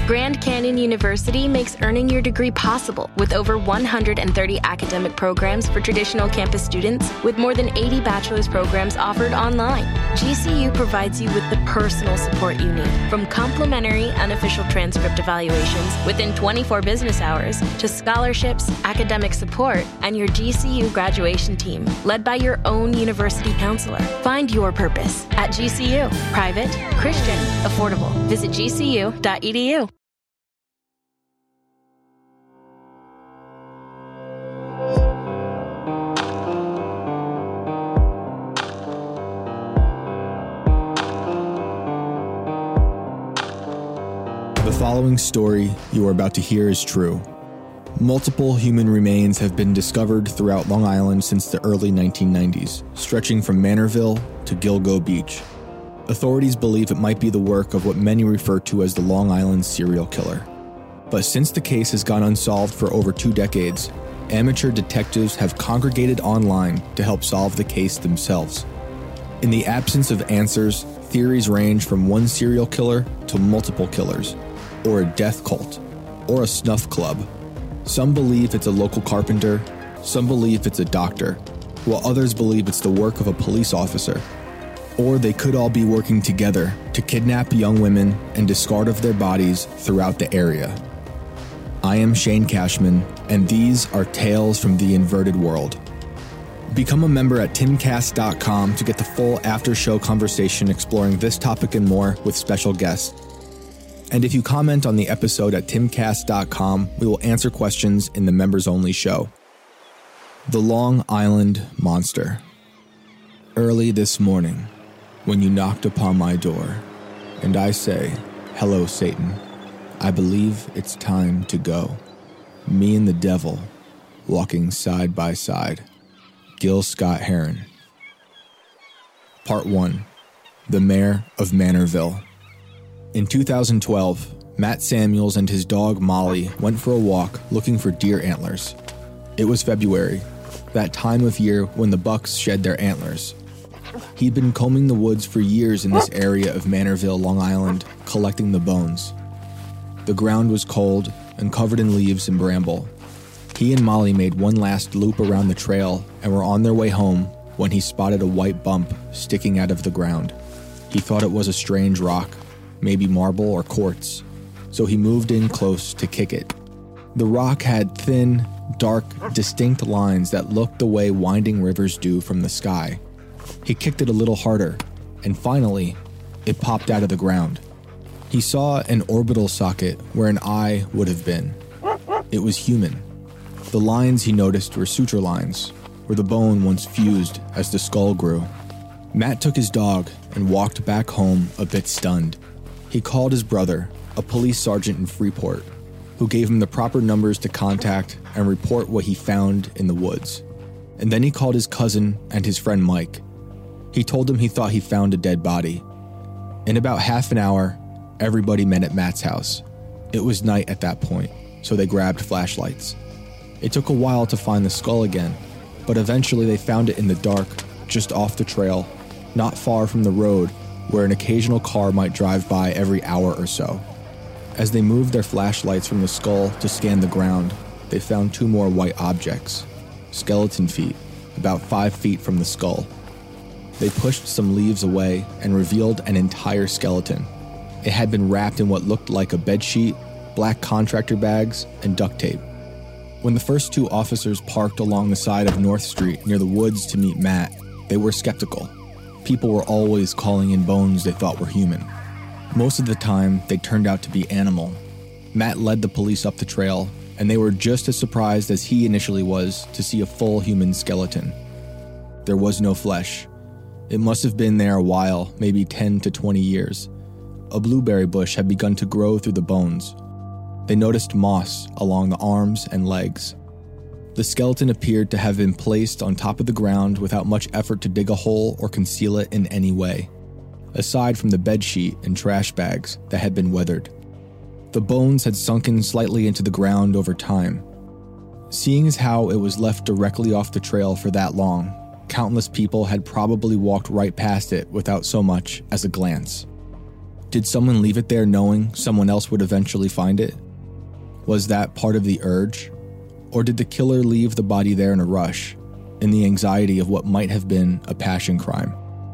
Grand Canyon University makes earning your degree possible with over 130 academic programs for traditional campus students with more than 80 bachelor's programs offered online. GCU provides you with the personal support you need, from complimentary unofficial transcript evaluations within 24 business hours to scholarships, academic support, and your GCU graduation team, led by your own university counselor. Find your purpose at GCU. Private, Christian, affordable. Visit gcu.edu. The following story you are about to hear is true. Multiple human remains have been discovered throughout Long Island since the early 1990s, stretching from Manorville to Gilgo Beach. Authorities believe it might be the work of what many refer to as the Long Island serial killer. But since the case has gone unsolved for over 2 decades, amateur detectives have congregated online to help solve the case themselves. In the absence of answers, theories range from one serial killer to multiple killers, or a death cult, or a snuff club. Some believe it's a local carpenter, some believe it's a doctor, while others believe it's the work of a police officer. Or they could all be working together to kidnap young women and discard of their bodies throughout the area. I am Shane Cashman, and these are Tales from the Inverted World. Become a member at timcast.com to get the full after-show conversation exploring this topic and more with special guests. And if you comment on the episode at timcast.com, we will answer questions in the members-only show. The Long Island Monster. Early this morning, when you knocked upon my door, and I say, "Hello, Satan, I believe it's time to go." Me and the devil, walking side by side. Gil Scott-Heron. Part 1. The Mayor of Manorville. In 2012, Matt Samuels and his dog Molly went for a walk looking for deer antlers. It was February, that time of year when the bucks shed their antlers. He'd been combing the woods for years in this area of Manorville, Long Island, collecting the bones. The ground was cold and covered in leaves and bramble. He and Molly made one last loop around the trail and were on their way home when he spotted a white bump sticking out of the ground. He thought it was a strange rock, maybe marble or quartz, so he moved in close to kick it. The rock had thin, dark, distinct lines that looked the way winding rivers do from the sky. He kicked it a little harder, and finally, it popped out of the ground. He saw an orbital socket where an eye would have been. It was human. The lines he noticed were suture lines, where the bone once fused as the skull grew. Matt took his dog and walked back home a bit stunned. He called his brother, a police sergeant in Freeport, who gave him the proper numbers to contact and report what he found in the woods. And then he called his cousin and his friend Mike. He told him he thought he found a dead body. In about half an hour, everybody met at Matt's house. It was night at that point, so they grabbed flashlights. It took a while to find the skull again, but eventually they found it in the dark, just off the trail, not far from the road, where an occasional car might drive by every hour or so. As they moved their flashlights from the skull to scan the ground, they found 2 more white objects, skeleton feet, about 5 feet from the skull. They pushed some leaves away and revealed an entire skeleton. It had been wrapped in what looked like a bedsheet, black contractor bags, and duct tape. When the first 2 officers parked along the side of North Street near the woods to meet Matt, they were skeptical. People were always calling in bones they thought were human. Most of the time, they turned out to be animal. Matt led the police up the trail, and they were just as surprised as he initially was to see a full human skeleton. There was no flesh. It must have been there a while, maybe 10 to 20 years. A blueberry bush had begun to grow through the bones. They noticed moss along the arms and legs. The skeleton appeared to have been placed on top of the ground without much effort to dig a hole or conceal it in any way, aside from the bedsheet and trash bags that had been weathered. The bones had sunken slightly into the ground over time. Seeing as how it was left directly off the trail for that long, countless people had probably walked right past it without so much as a glance. Did someone leave it there knowing someone else would eventually find it? Was that part of the urge? Or did the killer leave the body there in a rush, in the anxiety of what might have been a passion crime?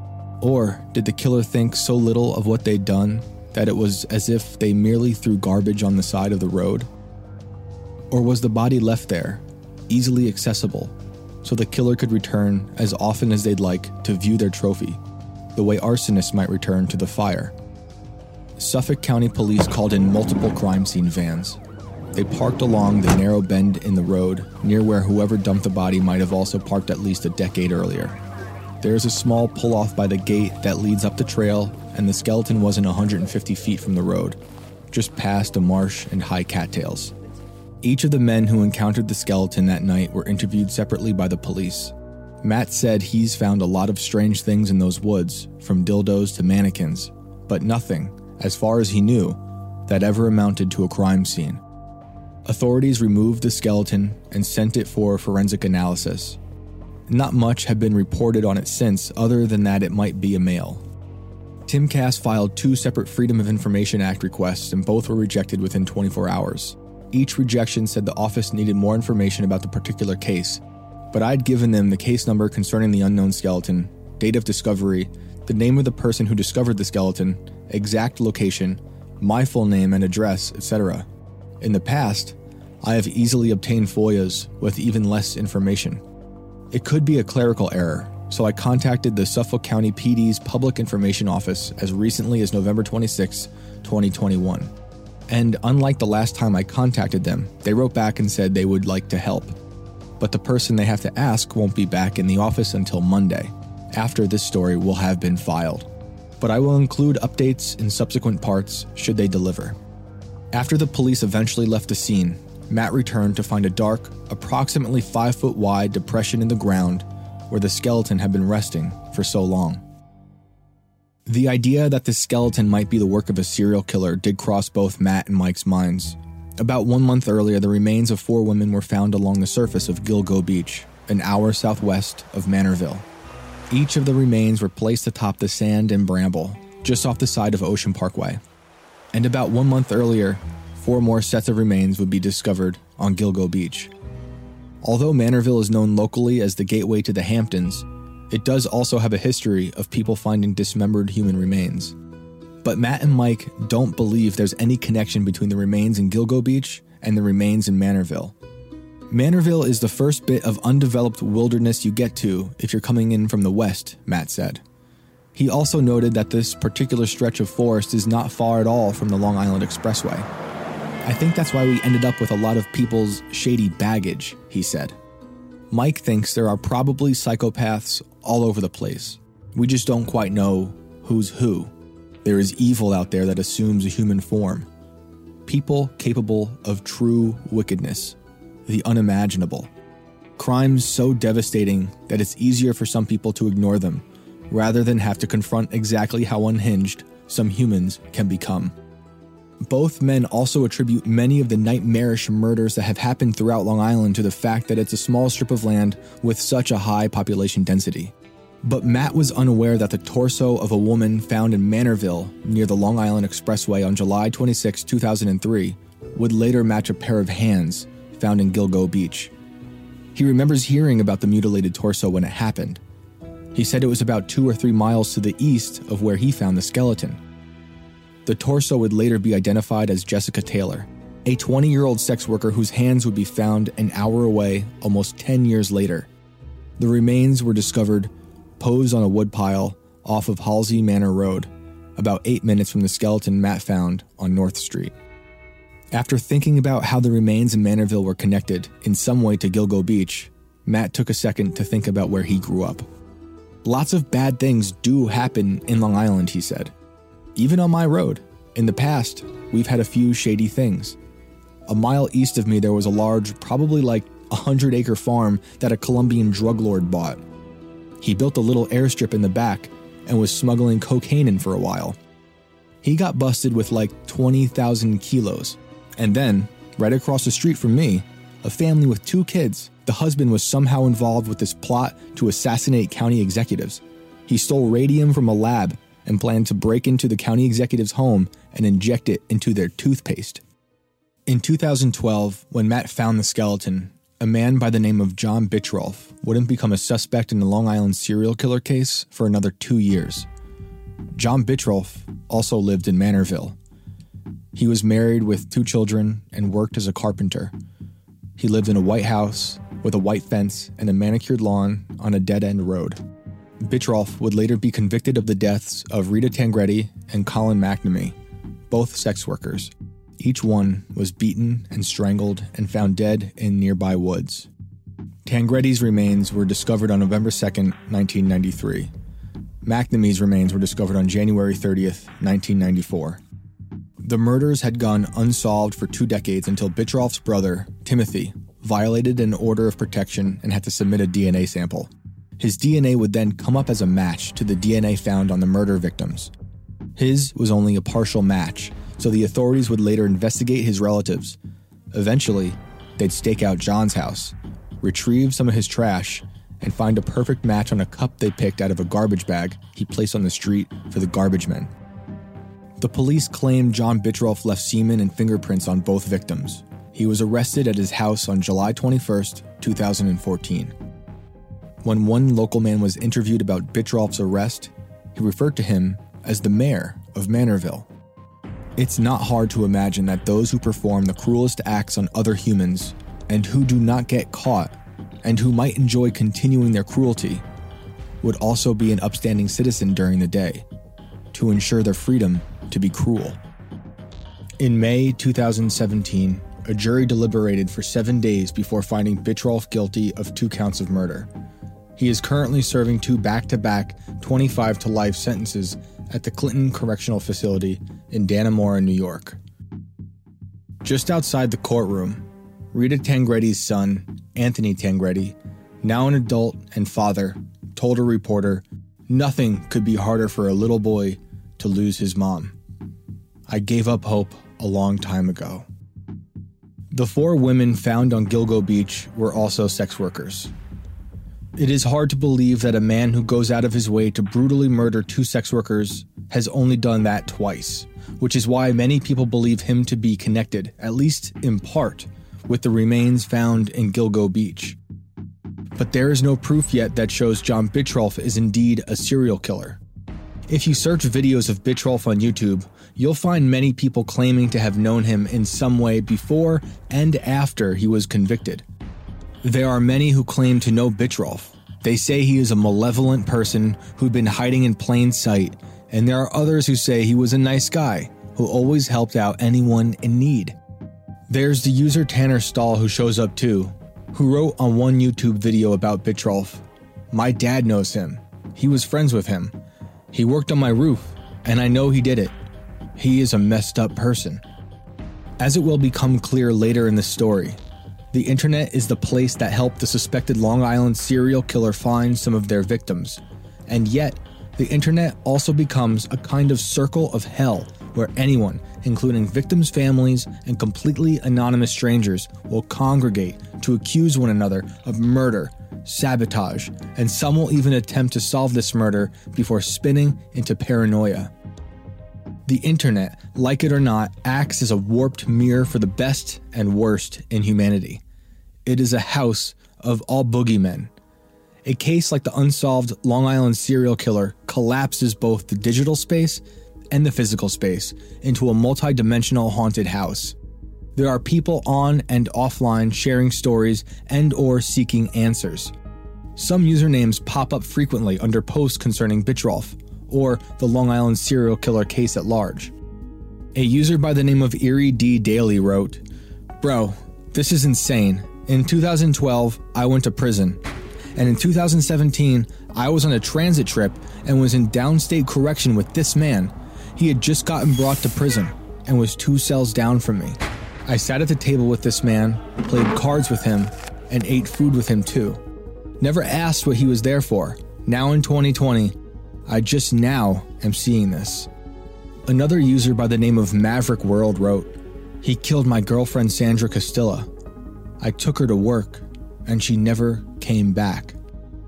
Or did the killer think so little of what they'd done that it was as if they merely threw garbage on the side of the road? Or was the body left there, easily accessible, so the killer could return as often as they'd like to view their trophy, the way arsonists might return to the fire? Suffolk County Police called in multiple crime scene vans. They parked along the narrow bend in the road near where whoever dumped the body might have also parked at least a decade earlier. There's a small pull-off by the gate that leads up the trail, and the skeleton wasn't 150 feet from the road, just past a marsh and high cattails. Each of the men who encountered the skeleton that night were interviewed separately by the police. Matt said he's found a lot of strange things in those woods, from dildos to mannequins, but nothing, as far as he knew, that ever amounted to a crime scene. Authorities removed the skeleton and sent it for forensic analysis. Not much had been reported on it since, other than that it might be a male. Timcast filed 2 separate Freedom of Information Act requests, and both were rejected within 24 hours. Each rejection said the office needed more information about the particular case, but I'd given them the case number concerning the unknown skeleton, date of discovery, the name of the person who discovered the skeleton, exact location, my full name and address, etc. In the past, I have easily obtained FOIAs with even less information. It could be a clerical error, so I contacted the Suffolk County PD's Public Information Office as recently as November 26, 2021. And unlike the last time I contacted them, they wrote back and said they would like to help. But the person they have to ask won't be back in the office until Monday, after this story will have been filed. But I will include updates in subsequent parts should they deliver. After the police eventually left the scene, Matt returned to find a dark, approximately 5-foot wide depression in the ground where the skeleton had been resting for so long. The idea that the skeleton might be the work of a serial killer did cross both Matt and Mike's minds. About 1 month earlier, the remains of 4 women were found along the surface of Gilgo Beach, an hour southwest of Manorville. Each of the remains were placed atop the sand and bramble, just off the side of Ocean Parkway. And about 1 month earlier, 4 more sets of remains would be discovered on Gilgo Beach. Although Manorville is known locally as the gateway to the Hamptons, it does also have a history of people finding dismembered human remains. But Matt and Mike don't believe there's any connection between the remains in Gilgo Beach and the remains in Manorville. Manorville is the first bit of undeveloped wilderness you get to if you're coming in from the west, Matt said. He also noted that this particular stretch of forest is not far at all from the Long Island Expressway. I think that's why we ended up with a lot of people's shady baggage, he said. Mike thinks there are probably psychopaths all over the place. We just don't quite know who's who. There is evil out there that assumes a human form. People capable of true wickedness, the unimaginable. Crimes so devastating that it's easier for some people to ignore them, rather than have to confront exactly how unhinged some humans can become. Both men also attribute many of the nightmarish murders that have happened throughout Long Island to the fact that it's a small strip of land with such a high population density. But Matt was unaware that the torso of a woman found in Manorville near the Long Island Expressway on July 26, 2003 would later match a pair of hands found in Gilgo Beach. He remembers hearing about the mutilated torso when it happened. He said it was about 2 or 3 miles to the east of where he found the skeleton. The torso would later be identified as Jessica Taylor, a 20-year-old sex worker whose hands would be found an hour away almost 10 years later. The remains were discovered posed on a woodpile off of Halsey Manor Road, about 8 minutes from the skeleton Matt found on North Street. After thinking about how the remains in Manorville were connected in some way to Gilgo Beach, Matt took a second to think about where he grew up. Lots of bad things do happen in Long Island, he said. Even on my road. In the past, we've had a few shady things. A mile east of me, there was a large, probably like 100-acre farm that a Colombian drug lord bought. He built a little airstrip in the back and was smuggling cocaine in for a while. He got busted with like 20,000 kilos. And then, right across the street from me, a family with 2 kids. The husband was somehow involved with this plot to assassinate county executives. He stole radium from a lab and planned to break into the county executive's home and inject it into their toothpaste. In 2012, when Matt found the skeleton, a man by the name of John Bittrolff wouldn't become a suspect in the Long Island serial killer case for another 2 years. John Bittrolff also lived in Manorville. He was married with 2 children and worked as a carpenter. He lived in a white house with a white fence and a manicured lawn on a dead-end road. Bittrolff would later be convicted of the deaths of Rita Tangredi and Colin McNamee, both sex workers. Each one was beaten and strangled and found dead in nearby woods. Tangredi's remains were discovered on November 2, 1993. McNamee's remains were discovered on January 30th, 1994. The murders had gone unsolved for 2 decades until Bittrolff's brother, Timothy, violated an order of protection and had to submit a DNA sample. His DNA would then come up as a match to the DNA found on the murder victims. His was only a partial match, so the authorities would later investigate his relatives. Eventually, they'd stake out John's house, retrieve some of his trash, and find a perfect match on a cup they picked out of a garbage bag he placed on the street for the garbage men. The police claimed John Bittrolff left semen and fingerprints on both victims. He was arrested at his house on July 21st, 2014. When one local man was interviewed about Bittrolff's arrest, he referred to him as the mayor of Manorville. It's not hard to imagine that those who perform the cruelest acts on other humans, and who do not get caught, and who might enjoy continuing their cruelty, would also be an upstanding citizen during the day, to ensure their freedom to be cruel. In May 2017, a jury deliberated for 7 days before finding Bittrolff guilty of 2 counts of murder. He is currently serving 2 back-to-back 25 to life sentences at the Clinton Correctional Facility in Dannemora, New York. Just outside the courtroom, Rita Tangredi's son, Anthony Tangredi, now an adult and father, told a reporter, "Nothing could be harder for a little boy to lose his mom. I gave up hope a long time ago." The 4 women found on Gilgo Beach were also sex workers. It is hard to believe that a man who goes out of his way to brutally murder 2 sex workers has only done that twice, which is why many people believe him to be connected, at least in part, with the remains found in Gilgo Beach. But there is no proof yet that shows John Bittrolff is indeed a serial killer. If you search videos of Bittrolff on YouTube, you'll find many people claiming to have known him in some way before and after he was convicted. There are many who claim to know Bittrolff. They say he is a malevolent person who'd been hiding in plain sight, and there are others who say he was a nice guy who always helped out anyone in need. There's the user Tanner Stahl who shows up too, who wrote on one YouTube video about Bittrolff, "My dad knows him. He was friends with him. He worked on my roof, and I know he did it. He is a messed up person." As it will become clear later in the story, the internet is the place that helped the suspected Long Island serial killer find some of their victims. And yet, the internet also becomes a kind of circle of hell where anyone, including victims' families and completely anonymous strangers, will congregate to accuse one another of murder, sabotage, and some will even attempt to solve this murder before spinning into paranoia. The internet, like it or not, acts as a warped mirror for the best and worst in humanity. It is a house of all boogeymen. A case like the unsolved Long Island serial killer collapses both the digital space and the physical space into a multi-dimensional haunted house. There are people on and offline sharing stories and/or seeking answers. Some usernames pop up frequently under posts concerning Bittrolff, or the Long Island serial killer case at large. A user by the name of Erie D. Daly wrote, "Bro, this is insane. In 2012, I went to prison. And in 2017, I was on a transit trip and was in downstate correction with this man. He had just gotten brought to prison and was 2 cells down from me. I sat at the table with this man, played cards with him, and ate food with him too. Never asked what he was there for. Now in 2020, I just now am seeing this." Another user by the name of Maverick World wrote, "He killed my girlfriend Sandra Costilla. I took her to work, and she never came back."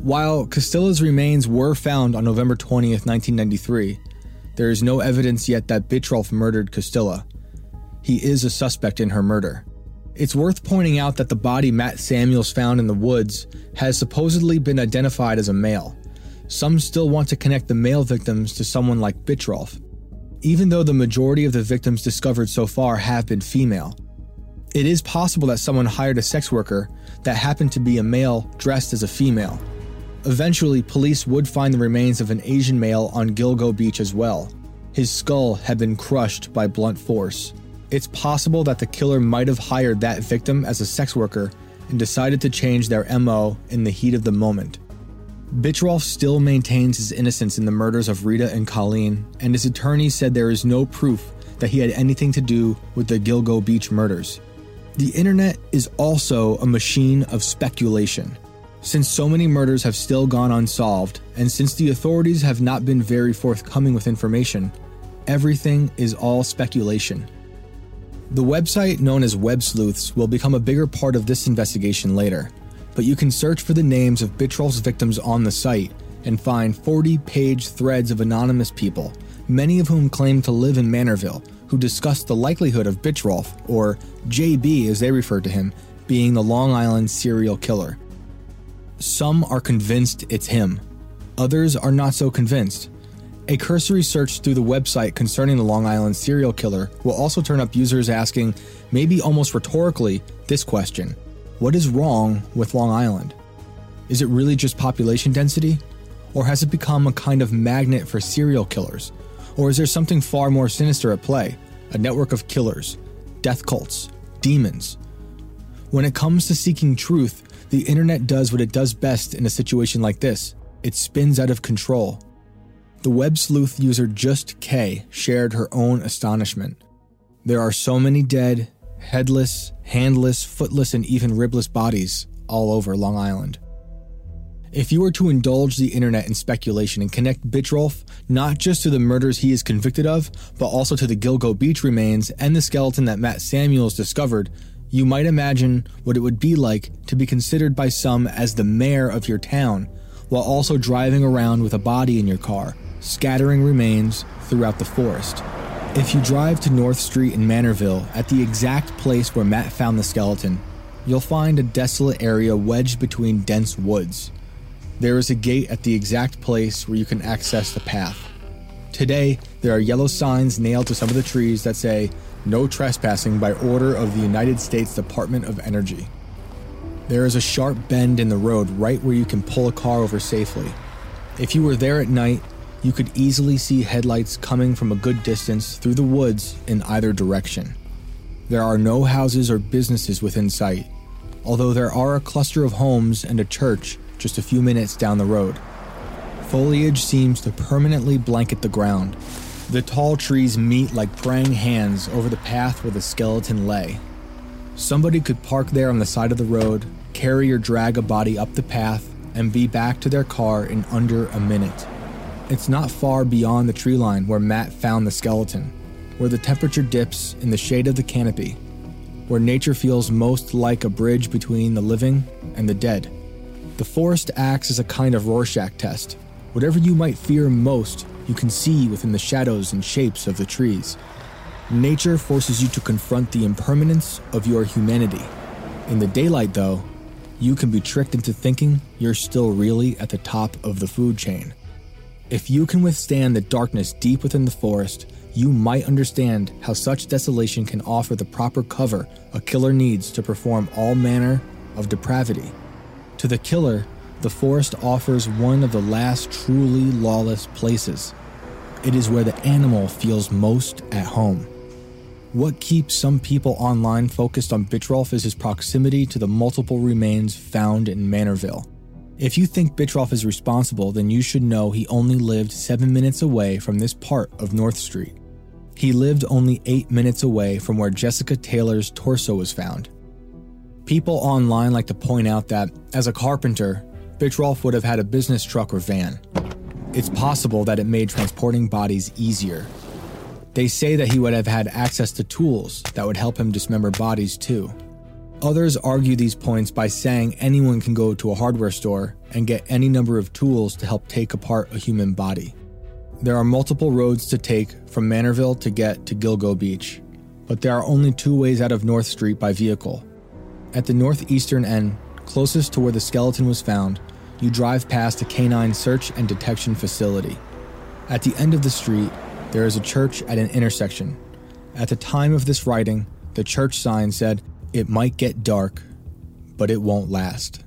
While Costilla's remains were found on November 20th, 1993, there is no evidence yet that Bittrolf murdered Costilla. He is a suspect in her murder. It's worth pointing out that the body Matt Samuels found in the woods has supposedly been identified as a male. Some still want to connect the male victims to someone like Bittrolf, even though the majority of the victims discovered so far have been female. It is possible that someone hired a sex worker that happened to be a male dressed as a female. Eventually, police would find the remains of an Asian male on Gilgo Beach as well. His skull had been crushed by blunt force. It's possible that the killer might have hired that victim as a sex worker and decided to change their MO in the heat of the moment. Bittrolf still maintains his innocence in the murders of Rita and Colleen, and his attorney said there is no proof that he had anything to do with the Gilgo Beach murders. The internet is also a machine of speculation. Since so many murders have still gone unsolved, and since the authorities have not been very forthcoming with information, everything is all speculation. The website known as Web Sleuths will become a bigger part of this investigation later, but you can search for the names of Bittrolf's victims on the site and find 40-page threads of anonymous people, many of whom claim to live in Manorville, who discuss the likelihood of Bittrolf, or JB as they refer to him, being the Long Island serial killer. Some are convinced it's him. Others are not so convinced. A cursory search through the website concerning the Long Island serial killer will also turn up users asking, maybe almost rhetorically, this question: what is wrong with Long Island? Is it really just population density? Or has it become a kind of magnet for serial killers? Or is there something far more sinister at play? A network of killers, death cults, demons? When it comes to seeking truth, the internet does what it does best in a situation like this. It spins out of control. The Web Sleuth user Just K shared her own astonishment. There are so many dead, headless, handless, footless, and even ribless bodies all over Long Island. If you were to indulge the internet in speculation and connect Bittrolf not just to the murders he is convicted of, but also to the Gilgo Beach remains and the skeleton that Matt Samuels discovered, you might imagine what it would be like to be considered by some as the mayor of your town, while also driving around with a body in your car, scattering remains throughout the forest. If you drive to North Street in Manorville, at the exact place where Matt found the skeleton, you'll find a desolate area wedged between dense woods. There is a gate at the exact place where you can access the path. Today, there are yellow signs nailed to some of the trees that say, "No trespassing by order of the United States Department of Energy." There is a sharp bend in the road right where you can pull a car over safely. If you were there at night, you could easily see headlights coming from a good distance through the woods in either direction. There are no houses or businesses within sight, although there are a cluster of homes and a church just a few minutes down the road. Foliage seems to permanently blanket the ground. The tall trees meet like praying hands over the path where the skeleton lay. Somebody could park there on the side of the road, carry or drag a body up the path, and be back to their car in under a minute. It's not far beyond the tree line where Matt found the skeleton, where the temperature dips in the shade of the canopy, where nature feels most like a bridge between the living and the dead. The forest acts as a kind of Rorschach test. Whatever you might fear most, you can see within the shadows and shapes of the trees. Nature forces you to confront the impermanence of your humanity. In the daylight, though, you can be tricked into thinking you're still really at the top of the food chain. If you can withstand the darkness deep within the forest, you might understand how such desolation can offer the proper cover a killer needs to perform all manner of depravity. To the killer, the forest offers one of the last truly lawless places. It is where the animal feels most at home. What keeps some people online focused on Bittrolf is his proximity to the multiple remains found in Manorville. If you think Bittrolf is responsible, then you should know he only lived 7 minutes away from this part of North Street. He lived only 8 minutes away from where Jessica Taylor's torso was found. People online like to point out that, as a carpenter, Bittrolf would have had a business truck or van. It's possible that it made transporting bodies easier. They say that he would have had access to tools that would help him dismember bodies too. Others argue these points by saying anyone can go to a hardware store and get any number of tools to help take apart a human body. There are multiple roads to take from Manorville to get to Gilgo Beach, but there are only 2 ways out of North Street by vehicle. At the northeastern end, closest to where the skeleton was found, you drive past a canine search and detection facility. At the end of the street, there is a church at an intersection. At the time of this writing, the church sign said, "It might get dark, but it won't last."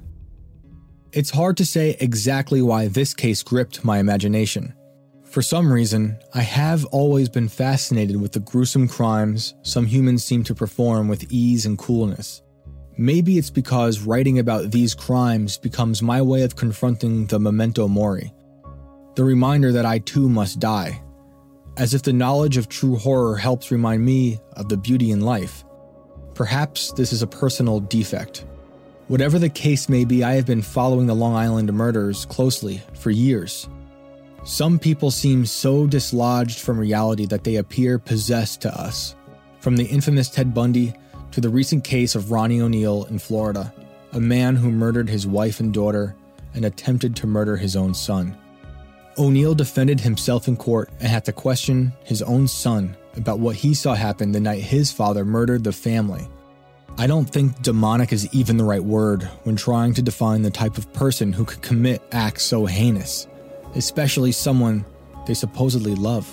It's hard to say exactly why this case gripped my imagination. For some reason, I have always been fascinated with the gruesome crimes some humans seem to perform with ease and coolness. Maybe it's because writing about these crimes becomes my way of confronting the memento mori, the reminder that I too must die, as if the knowledge of true horror helps remind me of the beauty in life. Perhaps this is a personal defect. Whatever the case may be, I have been following the Long Island murders closely for years. Some people seem so dislodged from reality that they appear possessed to us. From the infamous Ted Bundy to the recent case of Ronnie O'Neill in Florida, a man who murdered his wife and daughter and attempted to murder his own son. O'Neill defended himself in court and had to question his own son about what he saw happen the night his father murdered the family. I don't think demonic is even the right word when trying to define the type of person who could commit acts so heinous, especially someone they supposedly love.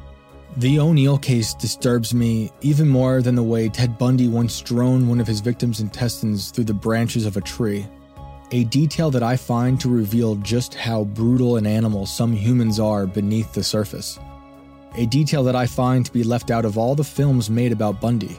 The O'Neill case disturbs me even more than the way Ted Bundy once droned one of his victims' intestines through the branches of a tree. A detail that I find to reveal just how brutal an animal some humans are beneath the surface. A detail that I find to be left out of all the films made about Bundy.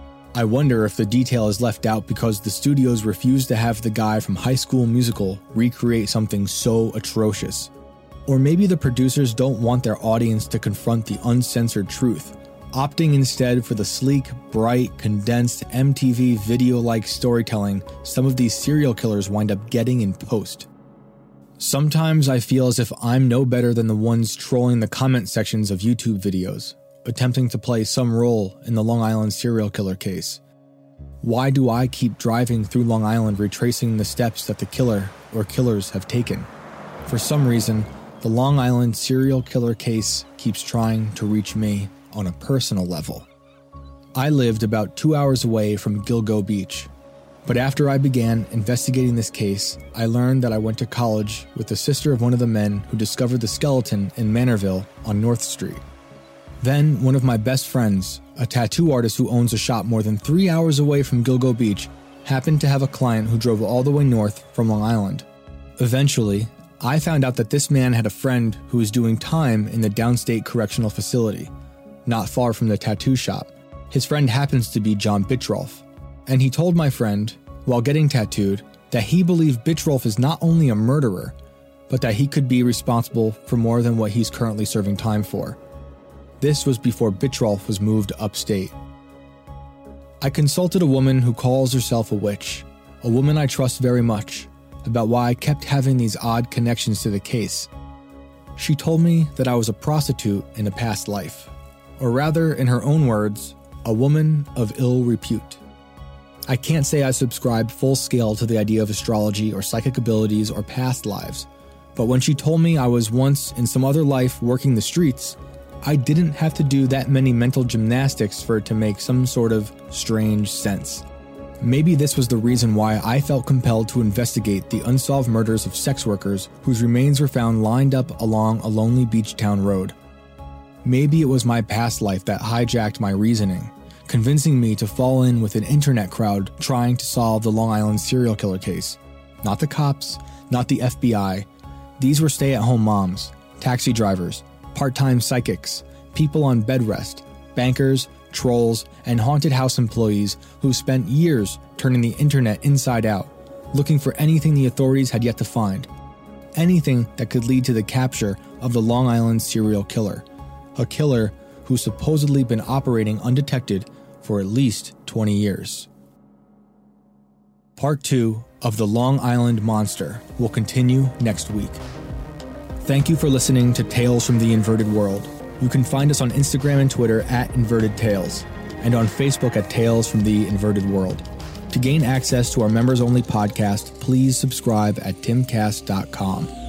I wonder if the detail is left out because the studios refuse to have the guy from High School Musical recreate something so atrocious. Or maybe the producers don't want their audience to confront the uncensored truth, opting instead for the sleek, bright, condensed MTV video-like storytelling some of these serial killers wind up getting in post. Sometimes I feel as if I'm no better than the ones trolling the comment sections of YouTube videos, attempting to play some role in the Long Island serial killer case. Why do I keep driving through Long Island retracing the steps that the killer or killers have taken? For some reason, the Long Island serial killer case keeps trying to reach me on a personal level. I lived about 2 hours away from Gilgo Beach, but after I began investigating this case, I learned that I went to college with the sister of one of the men who discovered the skeleton in Manorville on North Street. Then, one of my best friends, a tattoo artist who owns a shop more than 3 hours away from Gilgo Beach, happened to have a client who drove all the way north from Long Island. Eventually, I found out that this man had a friend who was doing time in the downstate correctional facility, not far from the tattoo shop. His friend happens to be John Bittrolf, and he told my friend, while getting tattooed, that he believed Bittrolf is not only a murderer, but that he could be responsible for more than what he's currently serving time for. This was before Bittrolf was moved upstate. I consulted a woman who calls herself a witch, a woman I trust very much, about why I kept having these odd connections to the case. She told me that I was a prostitute in a past life, or rather, in her own words, a woman of ill repute. I can't say I subscribed full scale to the idea of astrology or psychic abilities or past lives, but when she told me I was once in some other life working the streets, I didn't have to do that many mental gymnastics for it to make some sort of strange sense. Maybe this was the reason why I felt compelled to investigate the unsolved murders of sex workers whose remains were found lined up along a lonely beach town road. Maybe it was my past life that hijacked my reasoning, convincing me to fall in with an internet crowd trying to solve the Long Island serial killer case. Not the cops, not the FBI. These were stay-at-home moms, taxi drivers, part-time psychics, people on bed rest, bankers, trolls, and haunted house employees who spent years turning the internet inside out, looking for anything the authorities had yet to find. Anything that could lead to the capture of the Long Island serial killer. A killer who's supposedly been operating undetected for at least 20 years. Part 2 of The Long Island Monster will continue next week. Thank you for listening to Tales from the Inverted World. You can find us on Instagram and Twitter @InvertedTales, and on Facebook at Tales from the Inverted World. To gain access to our members-only podcast, please subscribe at timcast.com.